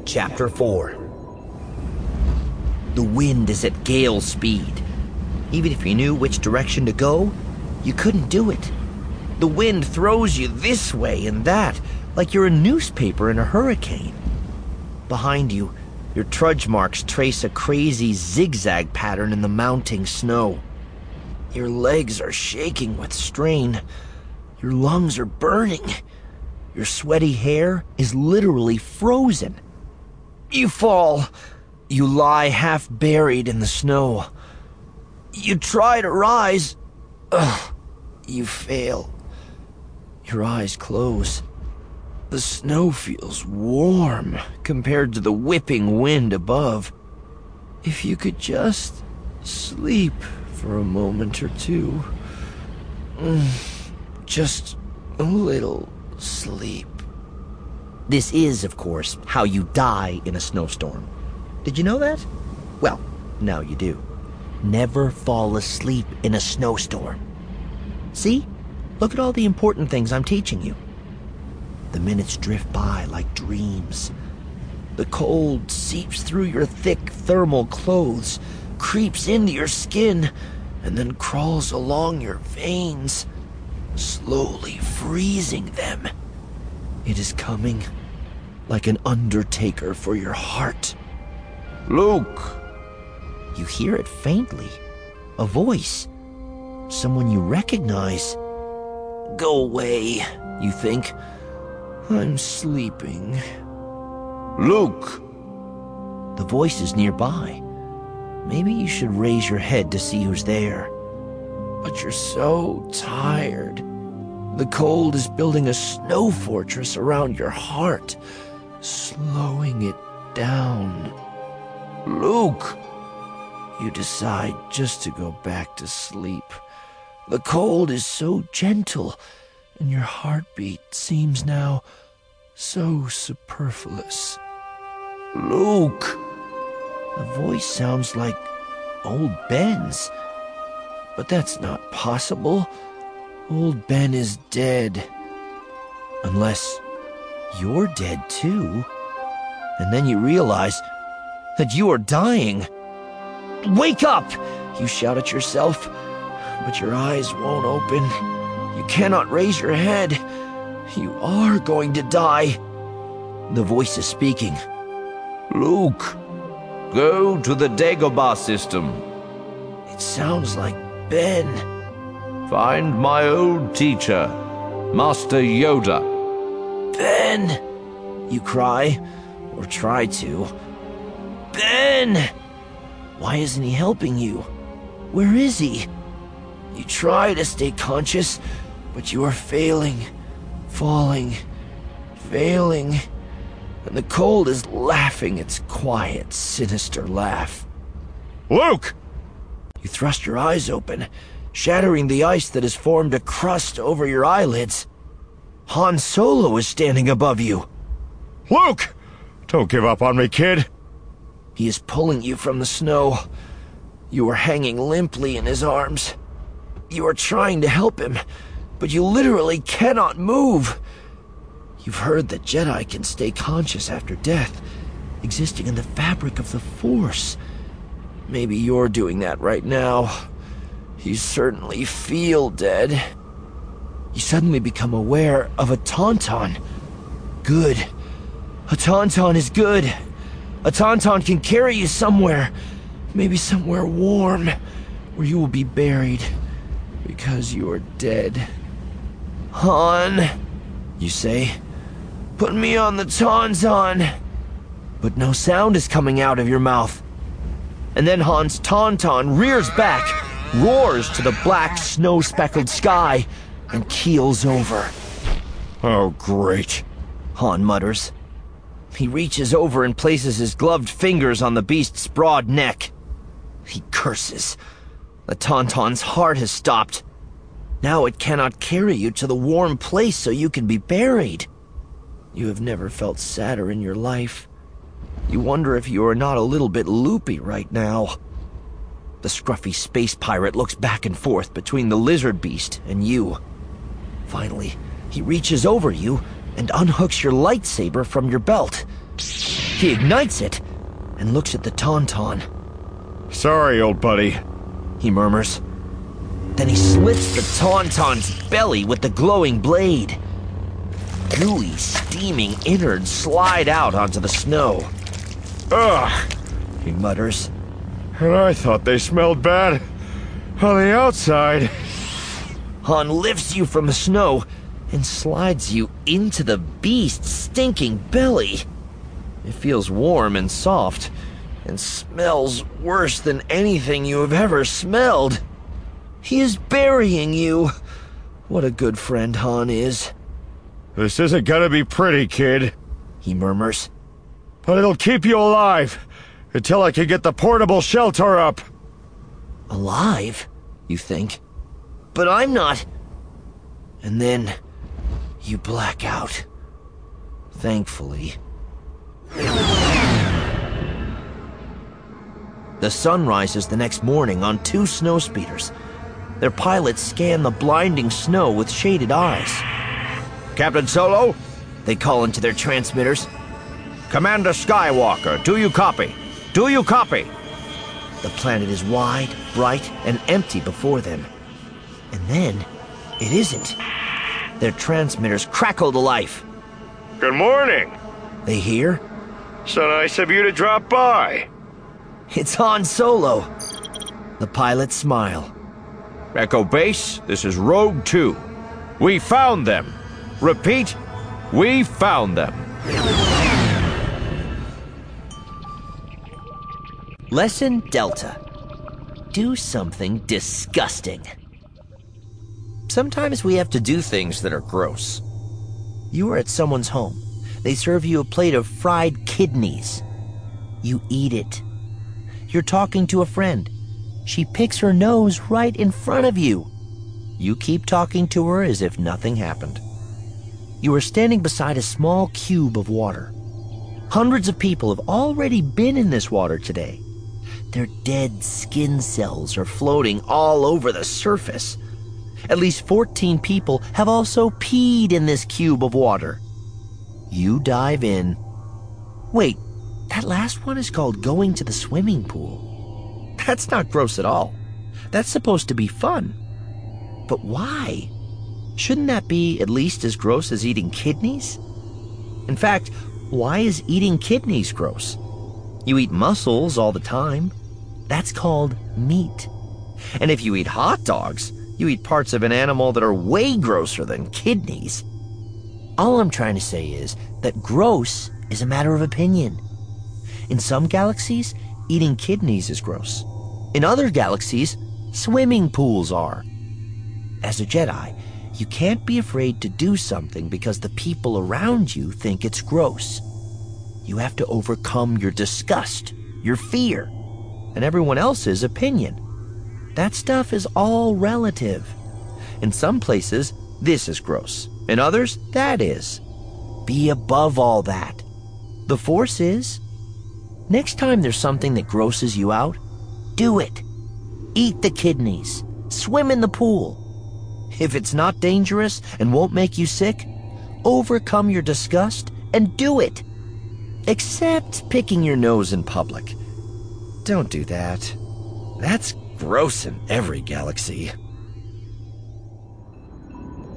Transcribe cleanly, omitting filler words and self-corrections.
Chapter 4. The wind is at gale speed. Even if you knew which direction to go, you couldn't do it. The wind throws you this way and that, like you're a newspaper in a hurricane. Behind you, your trudge marks trace a crazy zigzag pattern in the mounting snow. Your legs are shaking with strain. Your lungs are burning. Your sweaty hair is literally frozen. You fall. You lie half buried in the snow. You try to rise. Ugh. You fail. Your eyes close. The snow feels warm compared to the whipping wind above. If you could just sleep for a moment or two. Just a little sleep. This is, of course, how you die in a snowstorm. Did you know that? Well, now you do. Never fall asleep in a snowstorm. See? Look at all the important things I'm teaching you. The minutes drift by like dreams. The cold seeps through your thick thermal clothes, creeps into your skin, and then crawls along your veins, slowly freezing them. It is coming like an undertaker for your heart. Luke! You hear it faintly. A voice. Someone you recognize. Go away, you think. I'm sleeping. Luke! The voice is nearby. Maybe you should raise your head to see who's there. But you're so tired. The cold is building a snow fortress around your heart, slowing it down. Luke! You decide just to go back to sleep. The cold is so gentle, and your heartbeat seems now so superfluous. Luke! The voice sounds like old Ben's. But that's not possible. Old Ben is dead. Unless you're dead too. And then you realize that you are dying. Wake up! You shout at yourself, but your eyes won't open. You cannot raise your head. You are going to die. The voice is speaking. Luke, go to the Dagobah system. It sounds like Ben. Find my old teacher, Master Yoda. Ben! You cry, or try to. Ben! Why isn't he helping you? Where is he? You try to stay conscious, but you are failing, falling, failing, and the cold is laughing its quiet, sinister laugh. Luke! You thrust your eyes open, shattering the ice that has formed a crust over your eyelids. Han Solo is standing above you. Luke! Don't give up on me, kid. He is pulling you from the snow. You are hanging limply in his arms. You are trying to help him, but you literally cannot move. You've heard that Jedi can stay conscious after death, existing in the fabric of the Force. Maybe you're doing that right now. You certainly feel dead. You suddenly become aware of a Tauntaun. Good. A Tauntaun is good. A Tauntaun can carry you somewhere. Maybe somewhere warm, where you will be buried, because you are dead. Han, you say, put me on the Tauntaun. But no sound is coming out of your mouth. And then Han's Tauntaun rears back, roars to the black, snow-speckled sky, and keels over. Oh, great, Han mutters. He reaches over and places his gloved fingers on the beast's broad neck. He curses. The Tauntaun's heart has stopped. Now it cannot carry you to the warm place so you can be buried. You have never felt sadder in your life. You wonder if you are not a little bit loopy right now. The scruffy space pirate looks back and forth between the lizard beast and you. Finally, he reaches over you and unhooks your lightsaber from your belt. He ignites it and looks at the Tauntaun. Sorry, old buddy. He murmurs. Then he slits the Tauntaun's belly with the glowing blade. Gooey, steaming innards slide out onto the snow. Ugh! He mutters. And I thought they smelled bad on the outside. Han lifts you from the snow and slides you into the beast's stinking belly. It feels warm and soft and smells worse than anything you have ever smelled. He is burying you. What a good friend Han is. This isn't gonna be pretty, kid. He murmurs. But it'll keep you alive until I can get the portable shelter up. Alive, you think? But I'm not. And then you black out. Thankfully. The sun rises the next morning on 2 snowspeeders. Their pilots scan the blinding snow with shaded eyes. Captain Solo? They call into their transmitters. Commander Skywalker, do you copy? Do you copy? The planet is wide, bright, and empty before them. And then, it isn't. Their transmitters crackle to life. Good morning. They hear, So nice of you to drop by. it's Han Solo. The pilots smile. Echo Base, this is Rogue 2. We found them. Repeat, we found them. Lesson Delta. Do something disgusting. Sometimes we have to do things that are gross. You are at someone's home. They serve you a plate of fried kidneys. You eat it. You're talking to a friend. She picks her nose right in front of you. You keep talking to her as if nothing happened. You are standing beside a small cube of water. Hundreds of people have already been in this water today. Their dead skin cells are floating all over the surface. At least 14 people have also peed in this cube of water. You dive in. Wait, that last one is called going to the swimming pool. That's not gross at all. That's supposed to be fun. But why? Shouldn't that be at least as gross as eating kidneys? In fact, why is eating kidneys gross? You eat mussels all the time. That's called meat. And if you eat hot dogs, you eat parts of an animal that are way grosser than kidneys. All I'm trying to say is that gross is a matter of opinion. In some galaxies, eating kidneys is gross. In other galaxies, swimming pools are. As a Jedi, you can't be afraid to do something because the people around you think it's gross. You have to overcome your disgust, your fear, and everyone else's opinion. That stuff is all relative. In some places, this is gross. In others, that is. Be above all that. The Force is. Next time there's something that grosses you out, do it. Eat the kidneys. Swim in the pool. If it's not dangerous and won't make you sick, overcome your disgust and do it. Except picking your nose in public. Don't do that. That's gross in every galaxy.